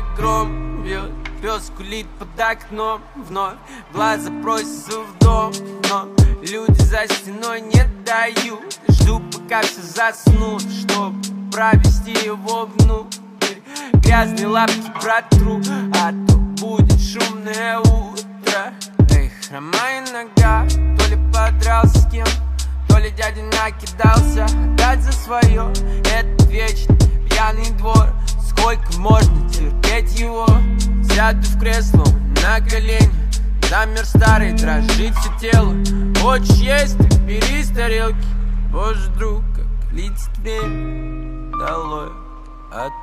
как гром бьет. Пес кулит под окном, вновь глаза просятся в дом, но люди за стеной не дают. Жду, пока все заснут, чтоб провести его внутрь. Грязные лапки протру, а то будет шумное утро. Эй, хромая нога, то ли подрался с кем, то ли дядя накидался опять за свое. Этот вечный пьяный двор, сколько можно терпеть его? Сяду в кресло на колени, замер старый, дрожит все тело. Хочешь есть, так бери с тарелки. Боже, друг, как летит время долой.